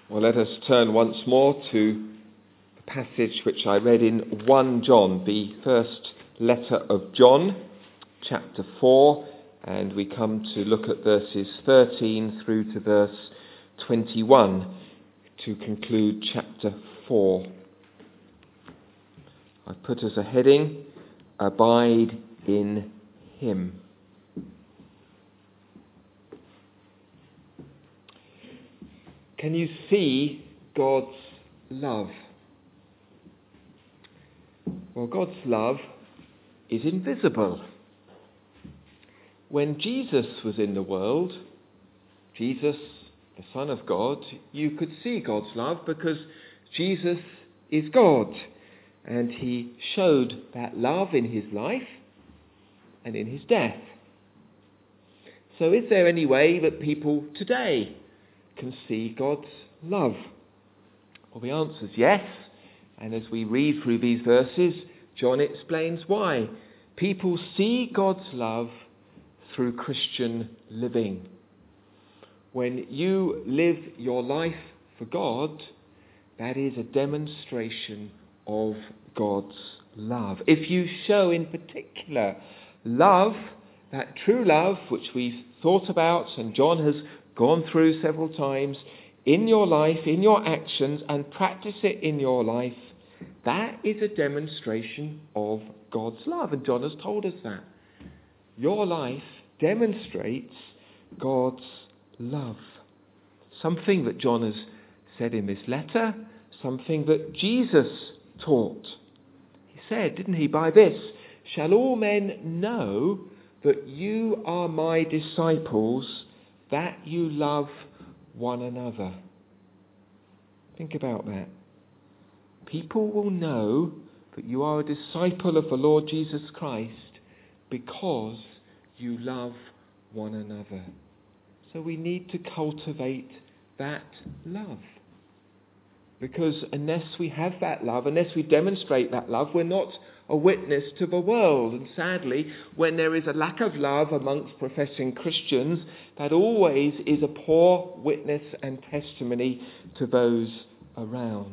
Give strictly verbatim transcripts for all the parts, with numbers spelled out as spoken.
Well, let us turn once more to the passage which I read in First John, the first letter of John, chapter four, and we come to look at verses thirteen through to verse twenty-one to conclude chapter four. I've put as a heading, Abide in Him. Can you see God's love? Well, God's love is invisible. When Jesus was in the world, Jesus, the Son of God, you could see God's love because Jesus is God. And he showed that love in his life and in his death. So is there any way that people today can see God's love? Well, the answer is yes. And as we read through these verses, John explains why. People see God's love through Christian living. When you live your life for God, that is a demonstration of God's love. If you show in particular love, that true love which we've thought about and John has gone through several times, in your life, in your actions, and practice it in your life, that is a demonstration of God's love. And John has told us that. Your life demonstrates God's love. Something that John has said in this letter, something that Jesus taught. He said, didn't he, by this shall all men know that you are my disciples, that you love one another. Think about that. People will know that you are a disciple of the Lord Jesus Christ because you love one another. So we need to cultivate that love. Because unless we have that love, unless we demonstrate that love, we're not a witness to the world. And sadly, when there is a lack of love amongst professing Christians, that always is a poor witness and testimony to those around.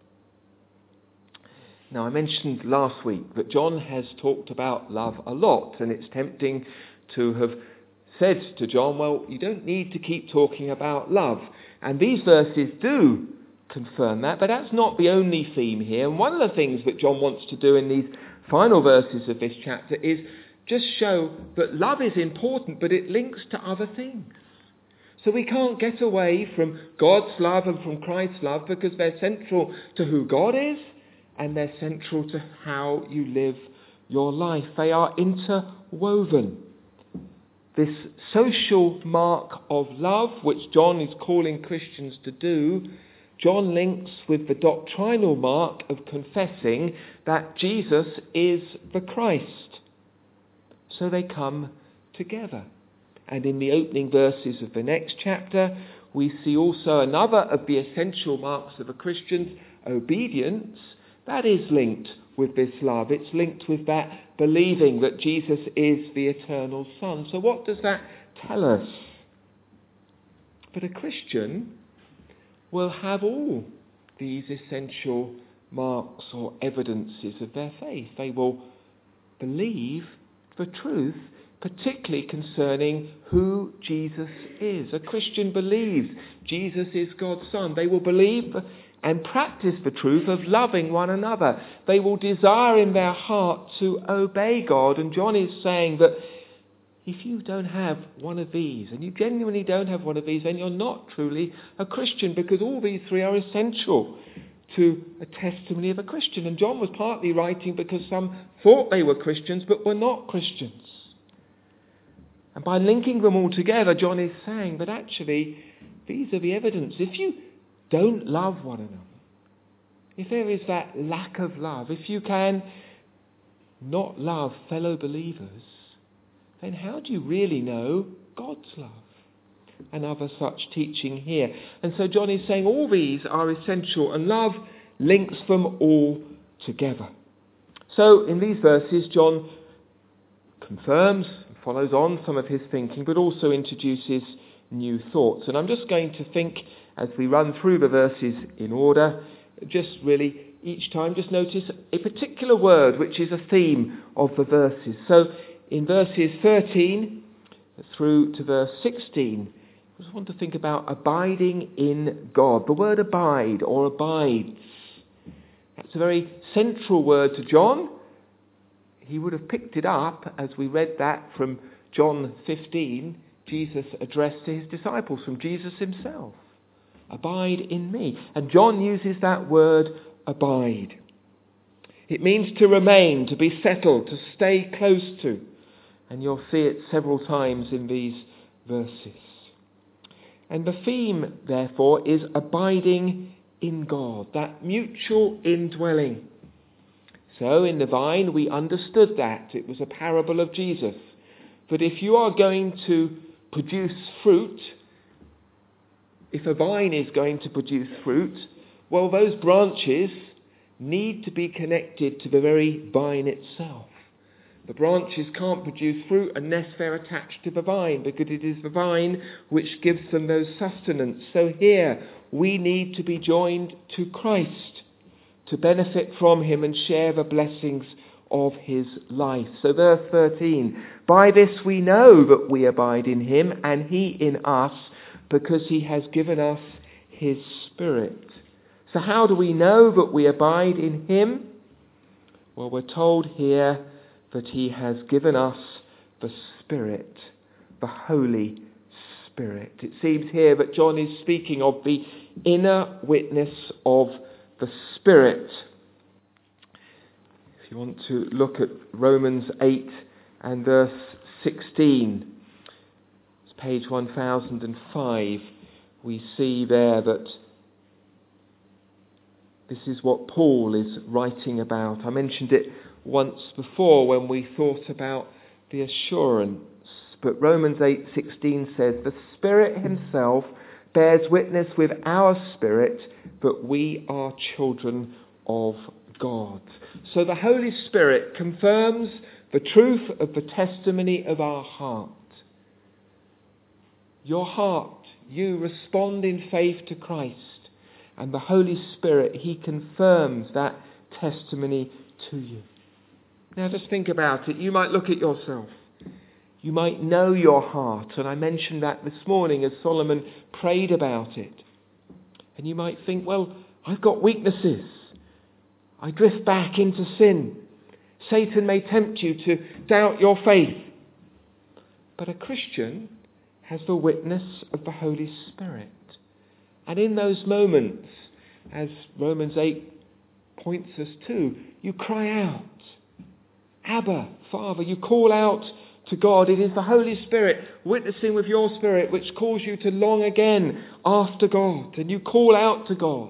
Now, I mentioned last week that John has talked about love a lot, and it's tempting to have said to John, well, you don't need to keep talking about love. And these verses do confirm that, but that's not the only theme here. And one of the things that John wants to do in these final verses of this chapter is just show that love is important, but it links to other things. So we can't get away from God's love and from Christ's love because they're central to who God is and they're central to how you live your life. They are interwoven. This social mark of love, which John is calling Christians to do, John links with the doctrinal mark of confessing that Jesus is the Christ. So they come together. And in the opening verses of the next chapter, we see also another of the essential marks of a Christian's obedience. That is linked with this love. It's linked with that believing that Jesus is the eternal Son. So what does that tell us? But a Christian will have all these essential marks or evidences of their faith. They will believe the truth, particularly concerning who Jesus is. A Christian believes Jesus is God's Son. They will believe and practice the truth of loving one another. They will desire in their heart to obey God. And John is saying that if you don't have one of these, and you genuinely don't have one of these, then you're not truly a Christian, because all these three are essential to a testimony of a Christian. And John was partly writing because some thought they were Christians but were not Christians. And by linking them all together, John is saying that actually these are the evidence. If you don't love one another, if there is that lack of love, if you can not love fellow believers, then how do you really know God's love? And other such teaching here. And so John is saying all these are essential, and love links them all together. So in these verses, John confirms, follows on some of his thinking, but also introduces new thoughts. And I'm just going to think as we run through the verses in order, just really each time just notice a particular word which is a theme of the verses. So in verses thirteen through to verse sixteen, I just want to think about abiding in God. The word abide or abides, that's a very central word to John. He would have picked it up as we read that from John fifteen. Jesus addressed to his disciples from Jesus himself. Abide in me. And John uses that word abide. It means to remain, to be settled, to stay close to. And you'll see it several times in these verses. And the theme, therefore, is abiding in God, that mutual indwelling. So in the vine we understood that. It was a parable of Jesus. But if you are going to produce fruit, if a vine is going to produce fruit, well, those branches need to be connected to the very vine itself. The branches can't produce fruit unless they're attached to the vine, because it is the vine which gives them those sustenance. So here we need to be joined to Christ to benefit from him and share the blessings of his life. So verse thirteen, by this we know that we abide in him and he in us, because he has given us his Spirit. So how do we know that we abide in him? Well, we're told here that he has given us the Spirit, the Holy Spirit. It seems here that John is speaking of the inner witness of the Spirit. If you want to look at Romans eight and verse sixteen, it's page one thousand five, we see there that this is what Paul is writing about. I mentioned it once before when we thought about the assurance, but Romans eight sixteen says, the Spirit himself bears witness with our spirit that we are children of God. So the Holy Spirit confirms the truth of the testimony of our heart. Your heart, you respond in faith to Christ, and the Holy Spirit, he confirms that testimony to you. Now just think about it. You might look at yourself. You might know your heart, and I mentioned that this morning as Solomon prayed about it. And you might think, well, I've got weaknesses. I drift back into sin. Satan may tempt you to doubt your faith. But a Christian has the witness of the Holy Spirit. And in those moments, as Romans eight points us to, you cry out, Abba, Father. You call out to God. It is the Holy Spirit witnessing with your spirit which calls you to long again after God. And you call out to God.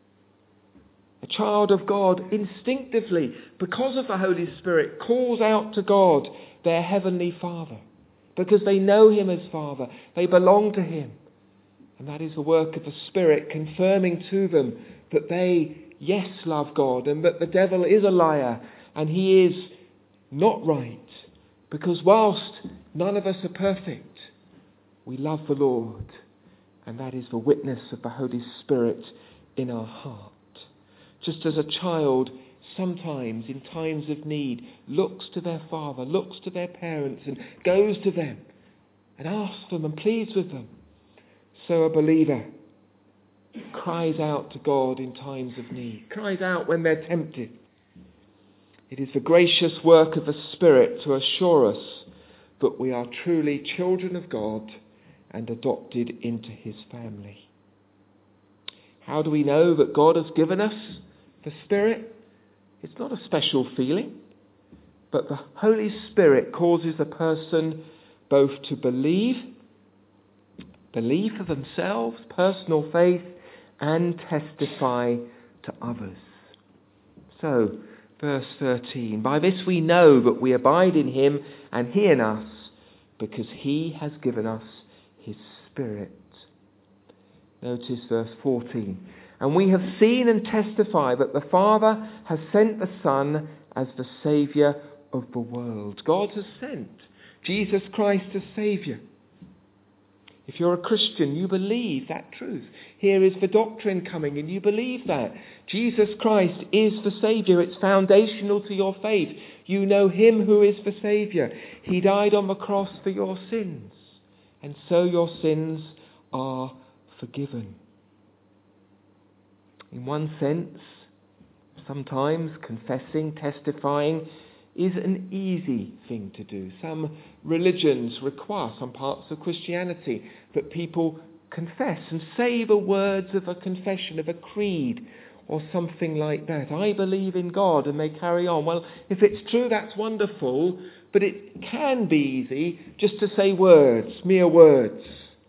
A child of God instinctively, because of the Holy Spirit, calls out to God, their heavenly Father. Because they know him as Father. They belong to him. And that is the work of the Spirit confirming to them that they, yes, love God, and that the devil is a liar and he is not right. Because whilst none of us are perfect, we love the Lord. And that is the witness of the Holy Spirit in our heart. Just as a child sometimes in times of need looks to their father, looks to their parents and goes to them and asks them and pleads with them, so a believer cries out to God in times of need, cries out when they're tempted. It is the gracious work of the Spirit to assure us that we are truly children of God and adopted into his family. How do we know that God has given us the Spirit? It's not a special feeling, but the Holy Spirit causes a person both to believe, believe for themselves, personal faith, and testify to others. So, verse thirteen, by this we know that we abide in him and he in us, because he has given us his Spirit. Notice verse fourteen. And we have seen and testify that the Father has sent the Son as the Saviour of the world. God has sent Jesus Christ as Saviour. If you're a Christian, you believe that truth. Here is the doctrine coming and you believe that. Jesus Christ is the Saviour. It's foundational to your faith. You know him who is the Saviour. He died on the cross for your sins. And so your sins are forgiven. In one sense, sometimes confessing, testifying is an easy thing to do. Some religions require, some parts of Christianity, that people confess and say the words of a confession, of a creed, or something like that. I believe in God, and they carry on. Well, if it's true, that's wonderful, but it can be easy just to say words, mere words.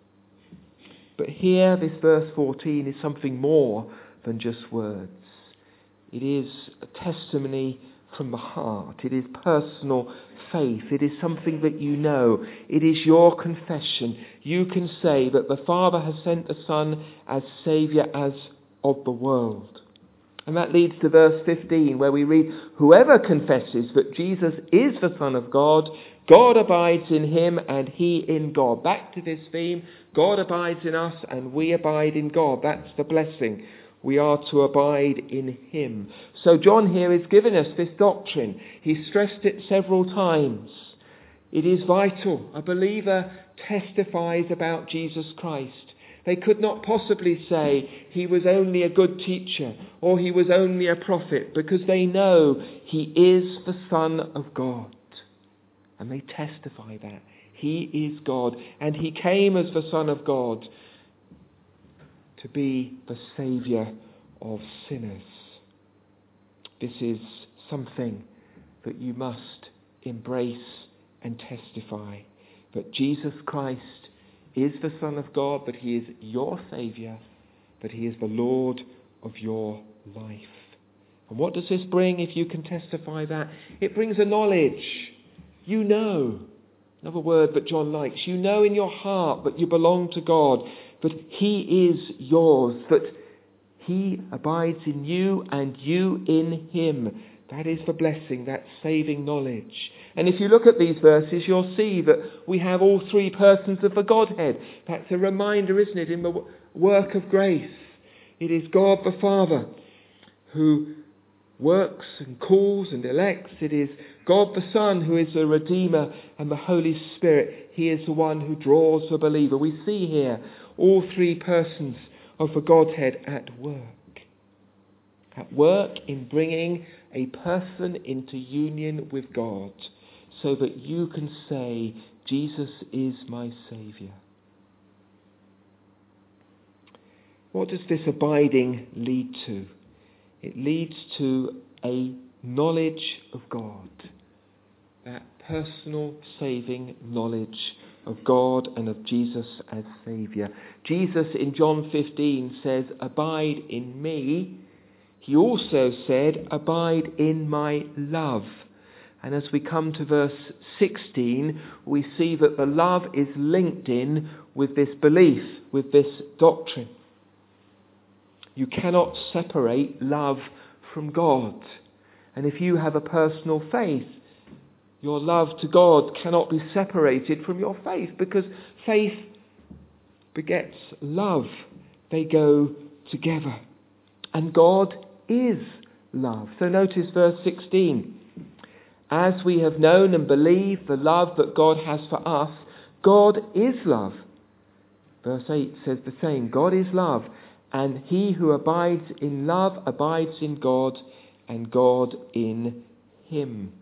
But here, this verse fourteen is something more than just words. It is a testimony from the heart. It is personal faith. It is something that you know. It is your confession. You can say that the Father has sent the Son as Saviour as of the world. And that leads to verse fifteen, where we read, whoever confesses that Jesus is the Son of God, God abides in him and he in God. Back to this theme, God abides in us and we abide in God. That's the blessing. We are to abide in him. So John here is giving us this doctrine. He stressed it several times. It is vital. A believer testifies about Jesus Christ. They could not possibly say he was only a good teacher or he was only a prophet, because they know he is the Son of God. And they testify that. He is God. And he came as the Son of God to be the Saviour of sinners. This is something that you must embrace and testify. That Jesus Christ is the Son of God, that he is your Saviour, that he is the Lord of your life. And what does this bring if you can testify that? It brings a knowledge. You know, another word that John likes, you know in your heart that you belong to God, that he is yours, that he abides in you and you in him. That is the blessing, that saving knowledge. And if you look at these verses, you'll see that we have all three persons of the Godhead. That's a reminder, isn't it, in the work of grace. It is God the Father who works and calls and elects. It is God the Son who is the Redeemer, and the Holy Spirit, he is the one who draws the believer. We see here all three persons of the Godhead at work. At work in bringing a person into union with God, so that you can say, Jesus is my Saviour. What does this abiding lead to? It leads to a knowledge of God. That personal saving knowledge of God and of Jesus as Saviour. Jesus in John fifteen says, abide in me. He also said, abide in my love. And as we come to verse sixteen, we see that the love is linked in with this belief, with this doctrine. You cannot separate love from God. And if you have a personal faith, your love to God cannot be separated from your faith, because faith begets love. They go together. And God is love. So notice verse sixteen. As we have known and believed the love that God has for us, God is love. Verse eight says the same. God is love, and he who abides in love abides in God, and God in him.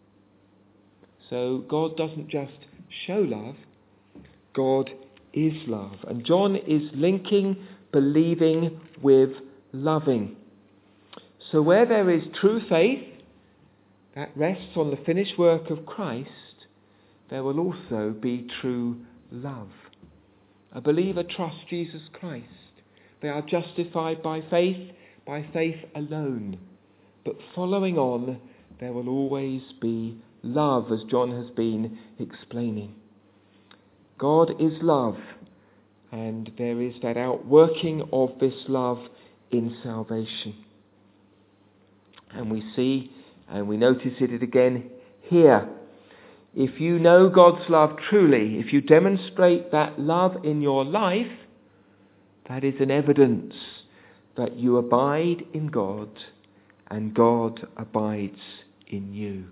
So God doesn't just show love, God is love. And John is linking believing with loving. So where there is true faith that rests on the finished work of Christ, there will also be true love. A believer trusts Jesus Christ. They are justified by faith, by faith alone. But following on, there will always be love, as John has been explaining. God is love, and there is that outworking of this love in salvation. And we see, and we notice it again here, If you know God's love truly, if you demonstrate that love in your life, that is an evidence that you abide in God and God abides in you.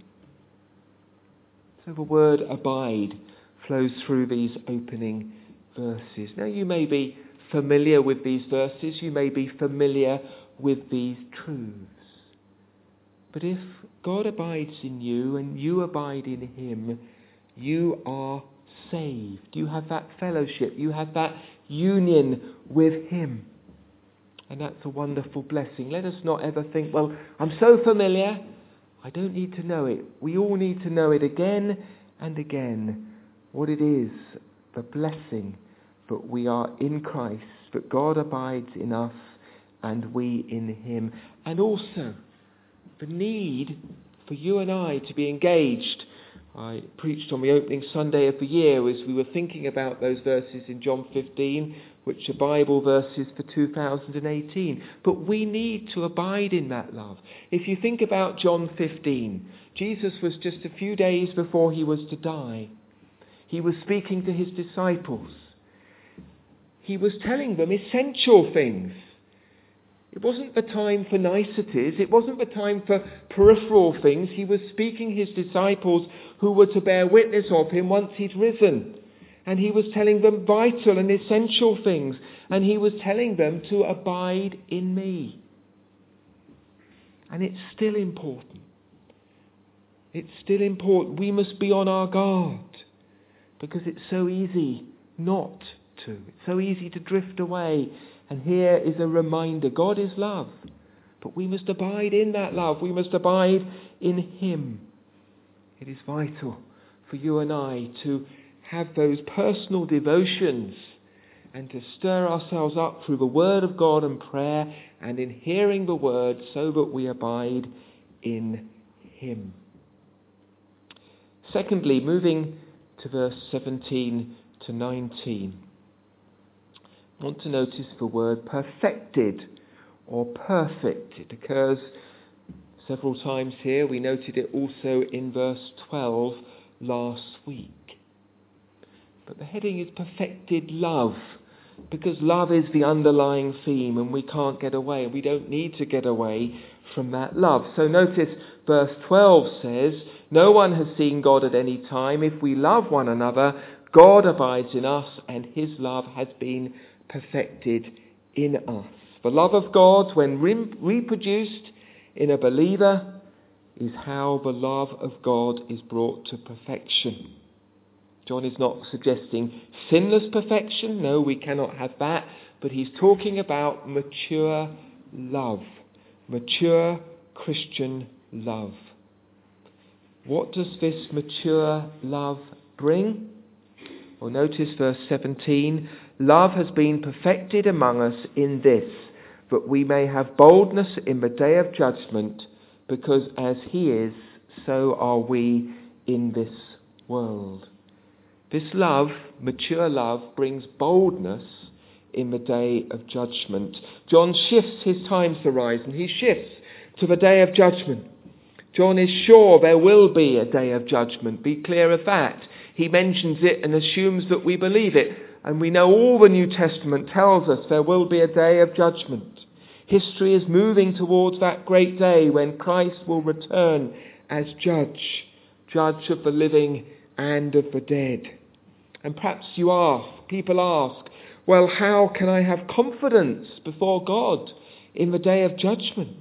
So the word abide flows through these opening verses. Now you may be familiar with these verses, you may be familiar with these truths. But if God abides in you and you abide in him, you are saved. You have that fellowship, you have that union with him. And that's a wonderful blessing. Let us not ever think, well, I'm so familiar, I don't need to know it. We all need to know it again and again, what it is, the blessing that we are in Christ, that God abides in us and we in him. And also the need for you and I to be engaged. I preached on the opening Sunday of the year as we were thinking about those verses in John fifteen, which are Bible verses for two thousand eighteen. But we need to abide in that love. If you think about John fifteen, Jesus was just a few days before he was to die. He was speaking to his disciples. He was telling them essential things. It wasn't the time for niceties. It wasn't the time for peripheral things. He was speaking his disciples who were to bear witness of him once he'd risen. And he was telling them vital and essential things. And he was telling them to abide in me. And it's still important. It's still important. We must be on our guard. Because it's so easy not to. It's so easy to drift away. And here is a reminder. God is love. But we must abide in that love. We must abide in him. It is vital for you and I to have those personal devotions and to stir ourselves up through the word of God and prayer and in hearing the word so that we abide in him. Secondly, moving to verse seventeen to nineteen. I want to notice the word perfected or perfect. It occurs several times here. We noted it also in verse twelve last week. But the heading is perfected love, because love is the underlying theme and we can't get away. We don't need to get away from that love. So notice verse twelve says, no one has seen God at any time. If we love one another, God abides in us and his love has been perfected in us. The love of God, when re- reproduced in a believer, is how the love of God is brought to perfection. John is not suggesting sinless perfection. No, we cannot have that. But he's talking about mature love. Mature Christian love. What does this mature love bring? Well, notice verse seventeen. Love has been perfected among us in this, that we may have boldness in the day of judgment, because as he is, so are we in this world. This love, mature love, brings boldness in the day of judgment. John shifts his time horizon. He shifts to the day of judgment. John is sure there will be a day of judgment. Be clear of that. He mentions it and assumes that we believe it. And we know all the New Testament tells us there will be a day of judgment. History is moving towards that great day when Christ will return as judge, judge of the living and of the dead. And perhaps you ask, people ask, well, how can I have confidence before God in the day of judgment?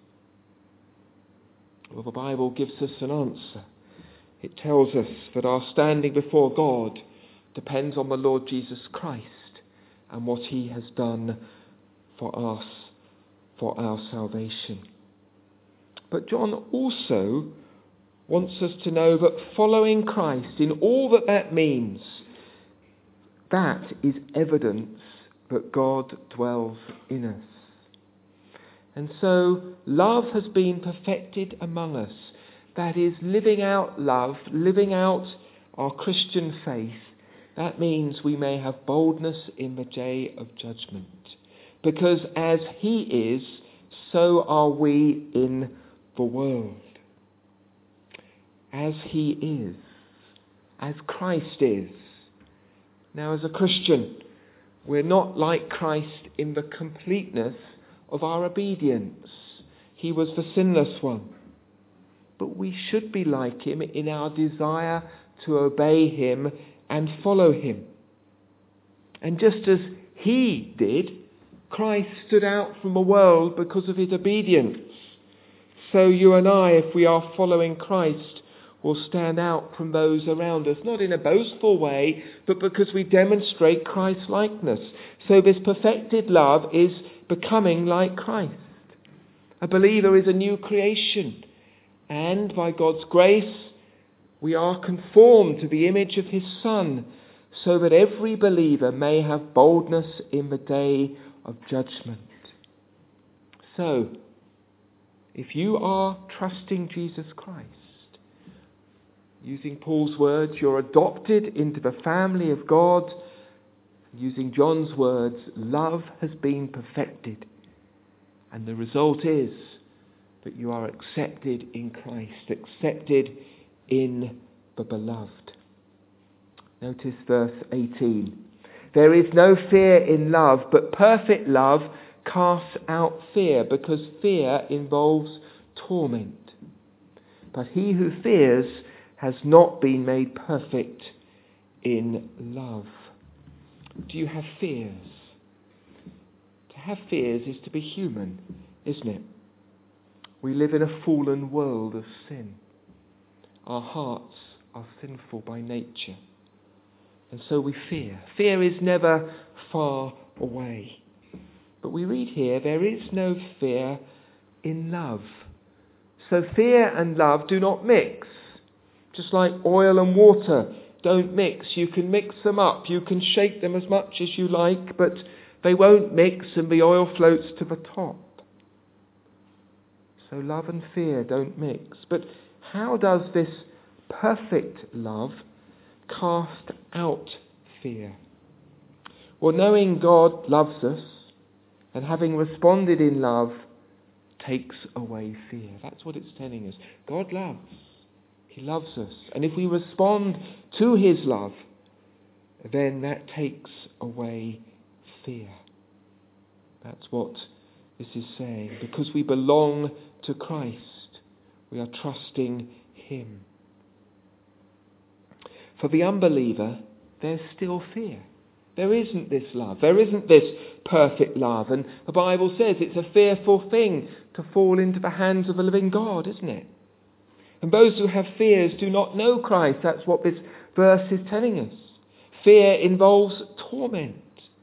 Well, the Bible gives us an answer. It tells us that our standing before God depends on the Lord Jesus Christ and what he has done for us, for our salvation. But John also wants us to know that following Christ, in all that that means, that is evidence that God dwells in us. And so love has been perfected among us. That is, living out love, living out our Christian faith. That means we may have boldness in the day of judgment. Because as he is, so are we in the world. As he is. as Christ is. Now, as a Christian, we're not like Christ in the completeness of our obedience. He was the sinless one. But we should be like him in our desire to obey him and follow him. And just as he did, Christ stood out from the world because of his obedience. So you and I, if we are following Christ, will stand out from those around us, not in a boastful way, but because we demonstrate Christ's likeness. So this perfected love is becoming like Christ. A believer is a new creation, and by God's grace, we are conformed to the image of his Son, so that every believer may have boldness in the day of judgment. So, if you are trusting Jesus Christ, using Paul's words, you're adopted into the family of God. Using John's words, love has been perfected. And the result is that you are accepted in Christ, accepted in the beloved. Notice verse eighteen. There is no fear in love, but perfect love casts out fear, because fear involves torment. But he who fears has not been made perfect in love. Do you have fears? To have fears is to be human, isn't it? We live in a fallen world of sin. Our hearts are sinful by nature. And so we fear. Fear is never far away. But we read here, there is no fear in love. So fear and love do not mix. Just like oil and water don't mix. You can mix them up. You can shake them as much as you like, but they won't mix and the oil floats to the top. So love and fear don't mix. But how does this perfect love cast out fear? Well, knowing God loves us and having responded in love takes away fear. That's what it's telling us. God loves. He loves us. And if we respond to his love, then that takes away fear. That's what this is saying. Because we belong to Christ, we are trusting him. For the unbeliever, there's still fear. There isn't this love. There isn't this perfect love. And the Bible says it's a fearful thing to fall into the hands of a living God, isn't it? And those who have fears do not know Christ. That's what this verse is telling us. Fear involves torment.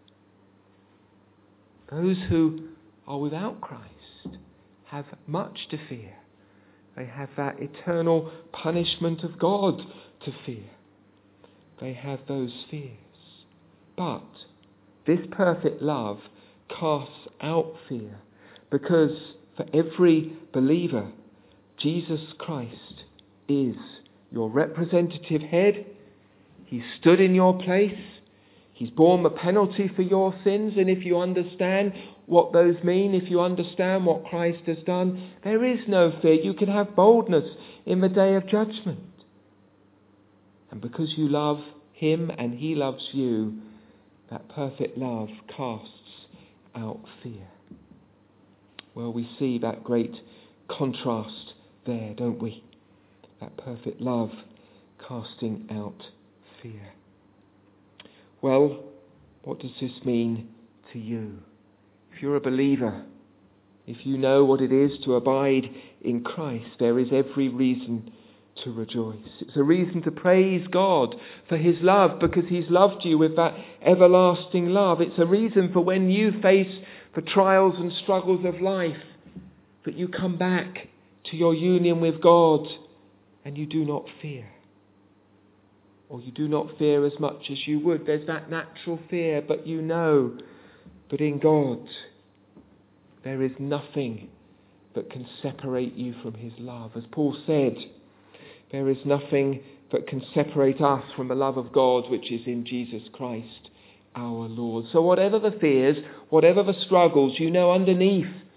Those who are without Christ have much to fear. They have that eternal punishment of God to fear. They have those fears. But this perfect love casts out fear, because for every believer, Jesus Christ is your representative head. He stood in your place. He's borne the penalty for your sins. And if you understand what those mean, if you understand what Christ has done, there is no fear. You can have boldness in the day of judgment. And because you love him and he loves you, that perfect love casts out fear. Well, we see that great contrast there, don't we? That perfect love casting out fear. Well, what does this mean to you? If you're a believer, if you know what it is to abide in Christ, there is every reason to rejoice. It's a reason to praise God for his love, because he's loved you with that everlasting love. It's a reason for when you face the trials and struggles of life, that you come back to your union with God and you do not fear. Or you do not fear as much as you would. There's that natural fear, but you know that in God there is nothing that can separate you from his love. As Paul said, there is nothing that can separate us from the love of God which is in Jesus Christ our Lord. So whatever the fears, whatever the struggles, you know underneath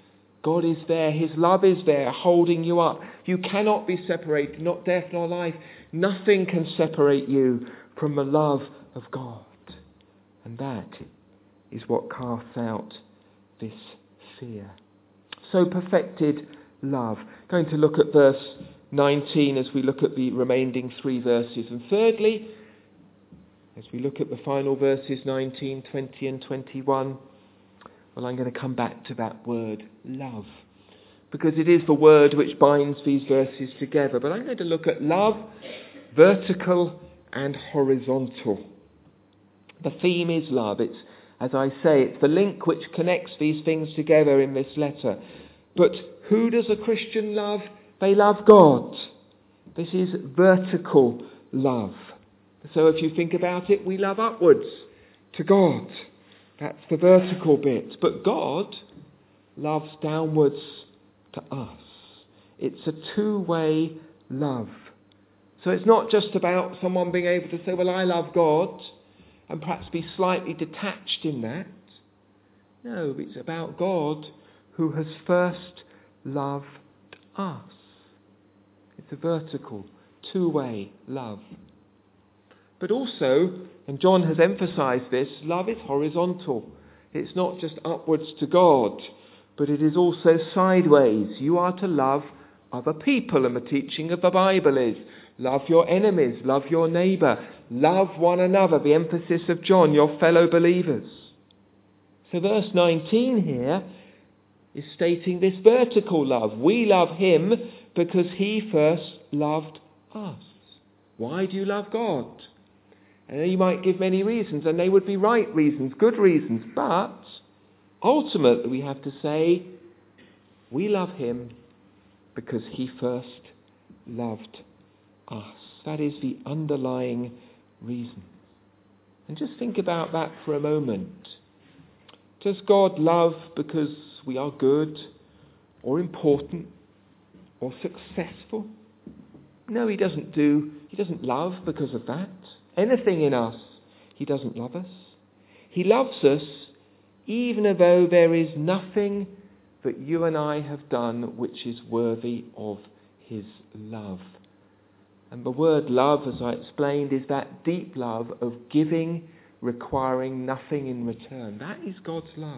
God is there. His love is there, holding you up. You cannot be separated, not death nor life. Nothing can separate you from the love of God. And that is what casts out this fear. So perfected love. Going to look at verse nineteen as we look at the remaining three verses. And thirdly, as we look at the final verses nineteen, twenty and twenty-one, well, I'm going to come back to that word, love, because it is the word which binds these verses together. But I'm going to look at love, vertical and horizontal. The theme is love. It's, as I say, it's the link which connects these things together in this letter. But who does a Christian love? They love God. This is vertical love. So if you think about it, we love upwards to God. That's the vertical bit. But God loves downwards to us. It's a two-way love. So it's not just about someone being able to say, well, I love God, and perhaps be slightly detached in that. No, it's about God who has first loved us. It's a vertical, two-way love. But also, and John has emphasised this, love is horizontal. It's not just upwards to God, but it is also sideways. You are to love other people, and the teaching of the Bible is love your enemies, love your neighbour, love one another, the emphasis of John, your fellow believers. So verse nineteen here is stating this vertical love. We love him because he first loved us. Why do you love God? And you might give many reasons, and they would be right reasons, good reasons, but ultimately we have to say we love him because he first loved us. That is the underlying reason. And just think about that for a moment. Does God love because we are good or important or successful? No, he doesn't do. He doesn't love because of that. Anything in us, he doesn't love us. He loves us even though there is nothing that you and I have done which is worthy of his love. And the word love, as I explained, is that deep love of giving, requiring nothing in return. That is God's love.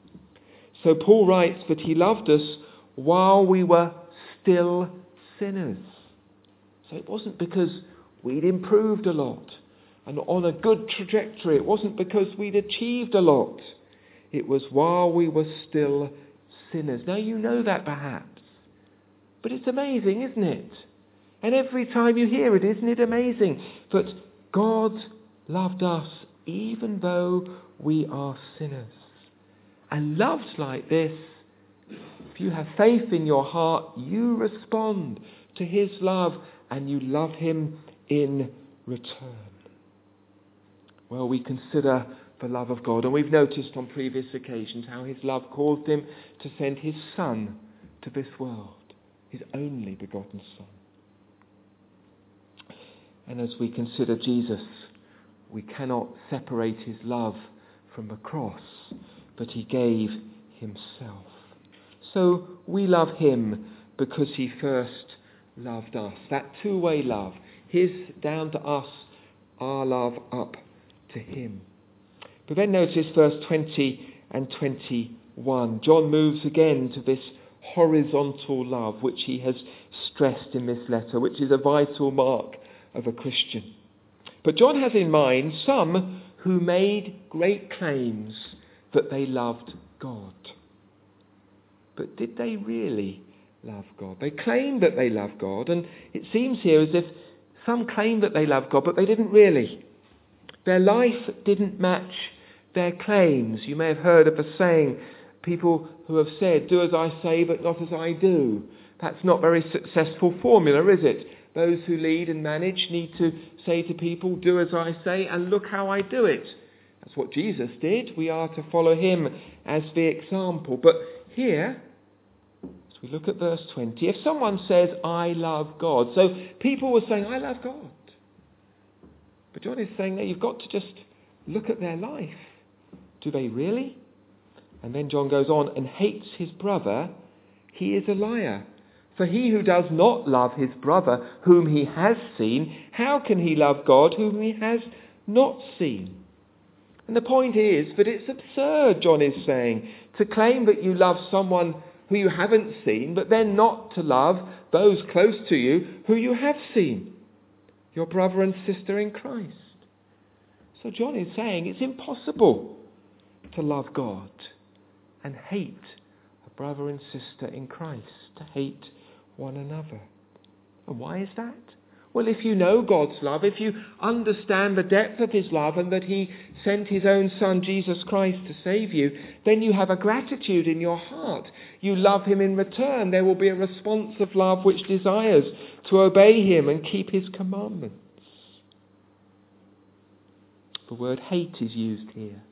So Paul writes that he loved us while we were still sinners. So it wasn't because we'd improved a lot and on a good trajectory. It wasn't because we'd achieved a lot. It was while we were still sinners. Now you know that perhaps. But it's amazing, isn't it? And every time you hear it, isn't it amazing? That God loved us even though we are sinners. And loves like this, if you have faith in your heart, you respond to his love and you love him in return. Well, we consider the love of God, and we've noticed on previous occasions how his love caused him to send his Son to this world, his only begotten Son. And as we consider Jesus, we cannot separate his love from the cross, but he gave himself. So we love him because he first loved us. That two-way love, his down to us, our love up to him. But then notice verse twenty and twenty-one. John moves again to this horizontal love which he has stressed in this letter, which is a vital mark of a Christian. But John has in mind some who made great claims that they loved God. But did they really love God? They claimed that they loved God, and it seems here as if some claimed that they loved God, but they didn't really. Their life didn't match their claims. You may have heard of a saying, people who have said, do as I say, but not as I do. That's not a very successful formula, is it? Those who lead and manage need to say to people, do as I say, and look how I do it. That's what Jesus did. We are to follow him as the example. But here, as we look at verse twenty, if someone says, I love God, so people were saying, I love God. But John is saying that you've got to just look at their life. Do they really? And then John goes on, and hates his brother, he is a liar. For he who does not love his brother whom he has seen, how can he love God whom he has not seen? And the point is that it's absurd, John is saying, to claim that you love someone who you haven't seen, but then not to love those close to you who you have seen, your brother and sister in Christ. So John is saying it's impossible to love God and hate a brother and sister in Christ, to hate one another. And why is that? Well, if you know God's love, if you understand the depth of his love and that he sent his own Son, Jesus Christ, to save you, then you have a gratitude in your heart. You love him in return. There will be a response of love which desires to obey him and keep his commandments. The word hate is used here.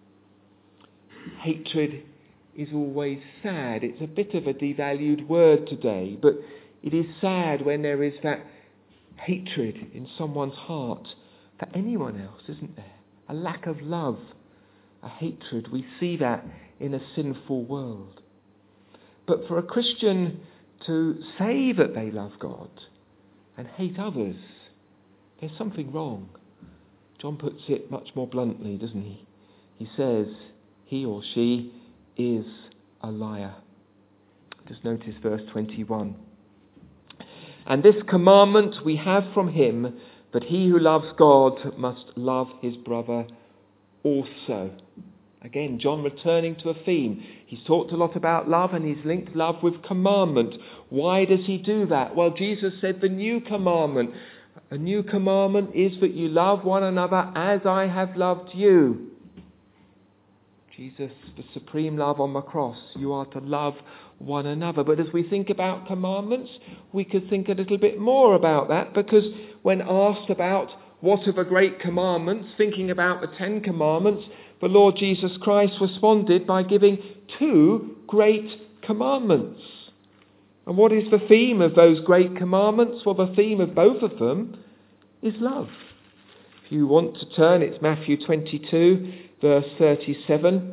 Hatred is always sad. It's a bit of a devalued word today, but it is sad when there is that hatred in someone's heart for anyone else, isn't there? A lack of love, a hatred. We see that in a sinful world. But for a Christian to say that they love God and hate others, there's something wrong. John puts it much more bluntly, doesn't he? He says he or she is a liar. Just notice verse twenty-one. And this commandment we have from him, that he who loves God must love his brother also. Again, John returning to a theme. He's talked a lot about love and he's linked love with commandment. Why does he do that? Well, Jesus said the new commandment. A new commandment is that you love one another as I have loved you. Jesus, the supreme love on the cross. You are to love one another. But as we think about commandments, we could think a little bit more about that, because when asked about what are the great commandments, thinking about the Ten Commandments, the Lord Jesus Christ responded by giving two great commandments. And what is the theme of those great commandments? Well, the theme of both of them is love. If you want to turn, it's Matthew twenty-two, verse thirty-seven.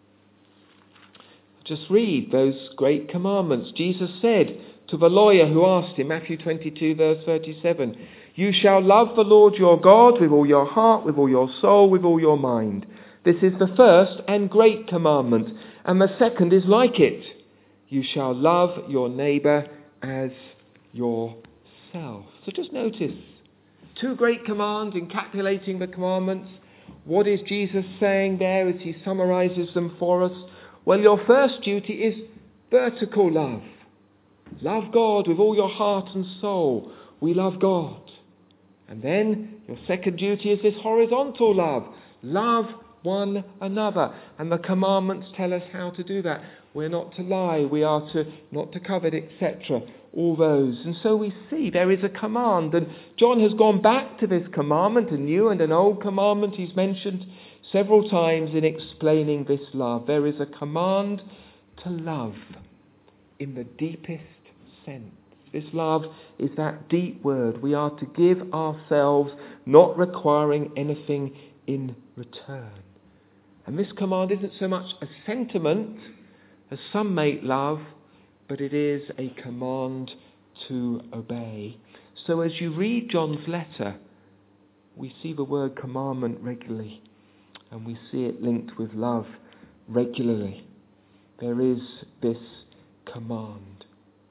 Just read those great commandments. Jesus said to the lawyer who asked him, Matthew twenty-two, verse thirty-seven, you shall love the Lord your God with all your heart, with all your soul, with all your mind. This is the first and great commandment. And the second is like it. You shall love your neighbour as yourself. So just notice, two great commands encapsulating the commandments. What is Jesus saying there as he summarises them for us? Well, your first duty is vertical love. Love God with all your heart and soul. We love God. And then your second duty is this horizontal love. Love one another. And the commandments tell us how to do that. We're not to lie. We are to not to covet, et cetera. All those. And so we see there is a command. And John has gone back to this commandment, a new and an old commandment he's mentioned several times in explaining this love. There is a command to love in the deepest sense. This love is that deep word. We are to give ourselves, not requiring anything in return. And this command isn't so much a sentiment as some make love, but it is a command to obey. So as you read John's letter, we see the word commandment regularly, and we see it linked with love regularly. There is this command.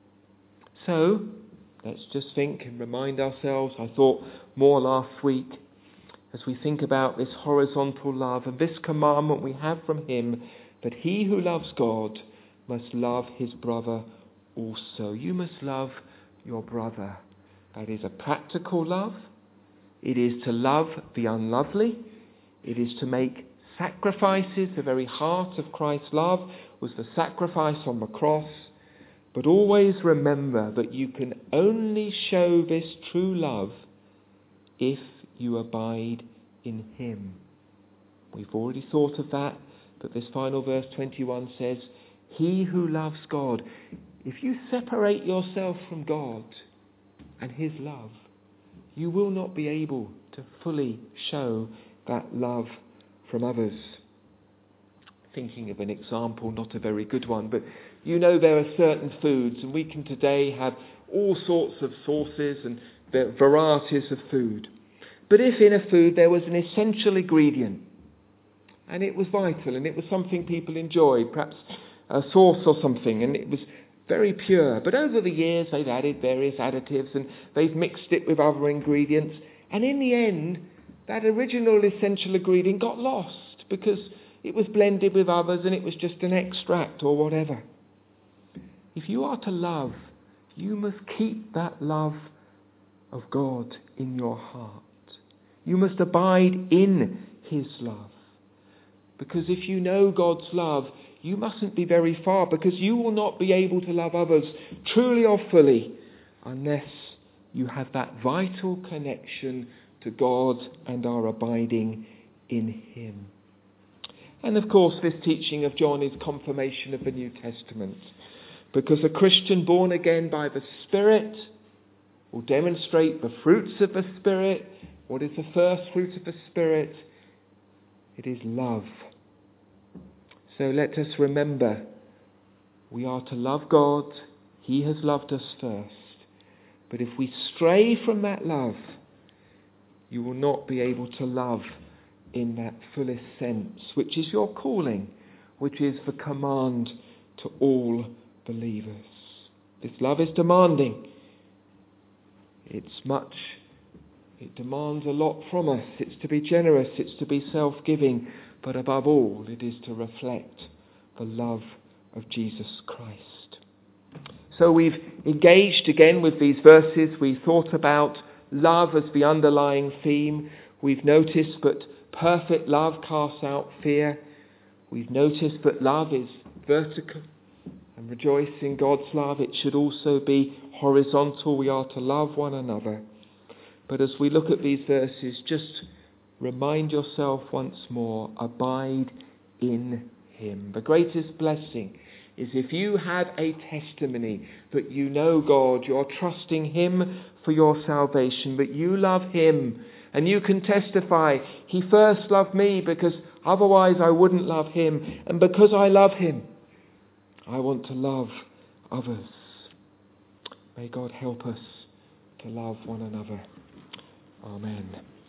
So, let's just think and remind ourselves. I thought more last week as we think about this horizontal love and this commandment we have from him, that he who loves God must love his brother also. You must love your brother. That is a practical love. It is to love the unlovely. It is to make sacrifices. The very heart of Christ's love was the sacrifice on the cross. But always remember that you can only show this true love if you abide in him. We've already thought of that, but this final verse twenty-one says, he who loves God. If you separate yourself from God and his love, you will not be able to fully show that love from others. Thinking of an example, not a very good one, but You know there are certain foods, and we can today have all sorts of sauces and varieties of food. But if in a food there was an essential ingredient, and it was vital, and it was something people enjoyed, perhaps a sauce or something, and it was very pure, but over the years they've added various additives and they've mixed it with other ingredients, and in the end that original essential ingredient got lost because it was blended with others and it was just an extract or whatever. If you are to love, you must keep that love of God in your heart. You must abide in his love. Because if you know God's love, you mustn't be very far, because you will not be able to love others truly or fully unless you have that vital connection to God and are abiding in him. And of course, this teaching of John is confirmation of the New Testament, because a Christian born again by the Spirit will demonstrate the fruits of the Spirit. What is the first fruit of the Spirit? It is love. So let us remember, we are to love God. He has loved us first. But if we stray from that love, you will not be able to love in that fullest sense, which is your calling, which is the command to all believers. This love is demanding. It's much, it demands a lot from us. It's to be generous, it's to be self-giving, but above all, it is to reflect the love of Jesus Christ. So we've engaged again with these verses. We thought about love as the underlying theme. We've noticed that perfect love casts out fear. We've noticed that love is vertical, and rejoice in God's love. It should also be horizontal. We are to love one another. But as we look at these verses, just remind yourself once more, abide in him. The greatest blessing is if you have a testimony that you know God, you're trusting him for your salvation, that you love him, and you can testify, he first loved me because otherwise I wouldn't love him, and because I love him, I want to love others. May God help us to love one another. Amen.